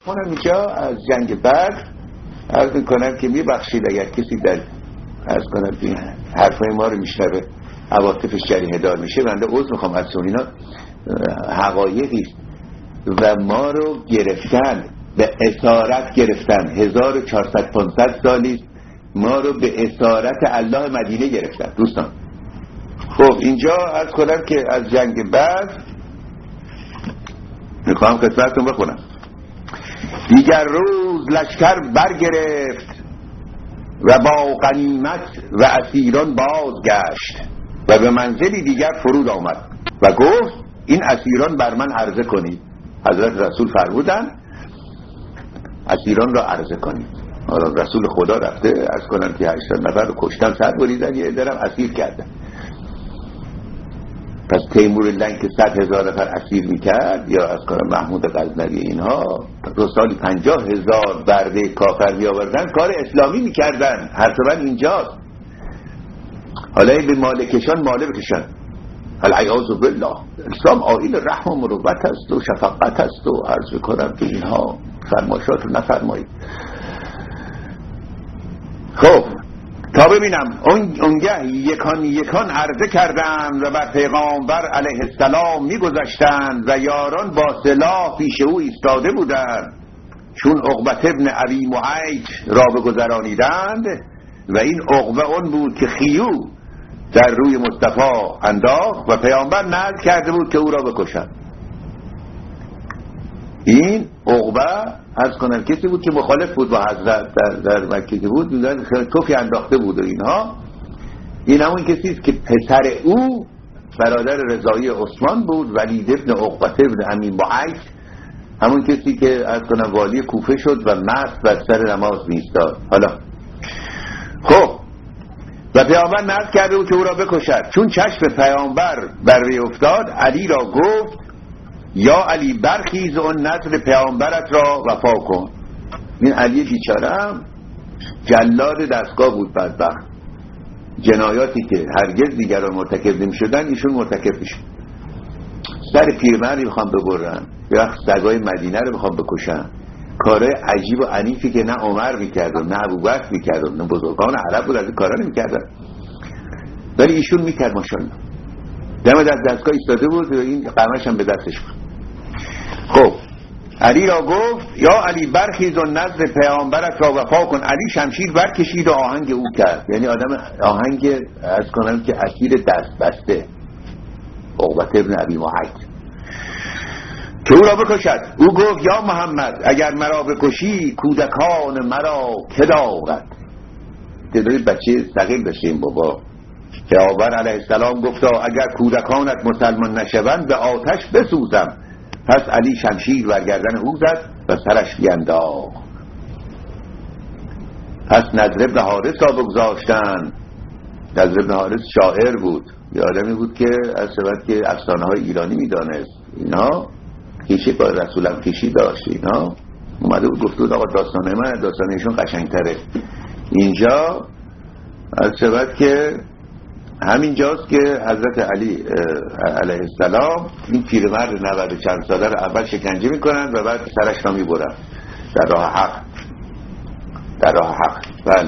اونم اینجا از جنگ بدر عرض میکنم که میبخشید اگر کسی در عرض کنم که حرفای ما رو میشنوه عواطفش جریحه دار میشه. بنده عذر میخوام از اینا حقایقی و ما رو گرفتن، به اسارت گرفتن. 1400-500 سالی ما رو به اسارت الله مدینه گرفتن دوستان. خب اینجا عرض کنم که از جنگ بدر میخوام قسمتتون بخونم. دیگر روز لشکر برگرفت و با غنیمت و اسیران بازگشت و به منزلی دیگر فرود آمد و گفت این اسیران بر من عرضه کنید. حضرت رسول فرمودن اسیران را عرضه کنید. رسول خدا رفته عرض کنن که 80 نفر رو کشتن، سر بریدن، یه درم اسیر کردن. پس تیمور لنگ که 100,000 نفر اسیر میکرد یا از کنم محمود غزنوی اینها تو سالی 50,000 برده کافر میآوردن، کار اسلامی میکردن. حرف من اینجاست. حالا به مالکشان ماله بکشن. العیاذ بالله. اسلام آیین رحم و مروت است و شفقت است و عرض کنم که اینها فرمایشات رو نفرمایید. خب تا ببینم اونگه یکان عرضه کردند و بر پیغامبر علیه السلام میگذشتند و یاران با سلاح پیش او ایستاده بودند. چون عقبه ابن ابی معیط را بگذرانیدند و این عقبه اون بود که خیو در روی مصطفی انداخت و پیامبر نذر کرده بود که او را بکشند. این عقبه از کنن کسی بود که مخالف بود با حضرت در مکه که بود، توفی انداخته بود و اینها. این همون کسی است که پسر او برادر رضایی عثمان بود، ولید ابن عقبه ابن امی معیط، همون کسی که از کنن والی کوفه شد و مست بر سر نماز میستاد. حالا خب و پیامبر نذر کرده بود که او را بکشد. چون چشم پیامبر بر وی افتاد علی را گفت یا علی برخیز اون نظر پیامبرت را وفا کن. این علی بیچاره جلاد دستگاه بود بدبخت. جنایاتی که هرگز دیگران مرتکب نمی شدن ایشون مرتکب میشد. سر پیرمردی بخوام ببرن یا سگای مدینه رو بخوام بکشن، کارهای عجیب و عنیفی که نه عمر میکرد و نه ابوبکر میکرد و نه بزرگان عرب بود از این کارا نمیکردن، ولی ایشون میکرد ماشاءالله. دم از دستگاه ایستاده بود و این قرمش هم به دستش بود. خب علی را گفت یا علی برخیز و نظر پیامبرت را وفا کن. علی شمشیر برکشید و آهنگ او کرد. یعنی آدم آهنگ از کنم که اسیر دست بسته عقبه ابن ابی معیط که او را بکشد. او گفت یا محمد اگر مرا بکشی کودکان مرا که دارد. تعداد بچه صغیر داشته این بابا. پیامبر علیه السلام گفتا اگر کودکانت مسلمان نشوند به آتش بسوزم. پس علی شمشیر بر گردن او زد و سرش بینداخت. پس نضر بن حارث را بگذاشتن. نضر بن حارث شاعر بود، یه آدمی بود که از سبب که افسانه های ایرانی میدانست. اینا کیشی با رسولم کیشی داشت. اینا اومده بود گفته بود آقا داستانه من داستانشون قشنگتره. اینجا از سبب که همین جاست که حضرت علی علیه السلام این پیرمرد 90 چند ساله رو اول شکنجه میکنن و بعد سرش را میبرن در راه حق. بله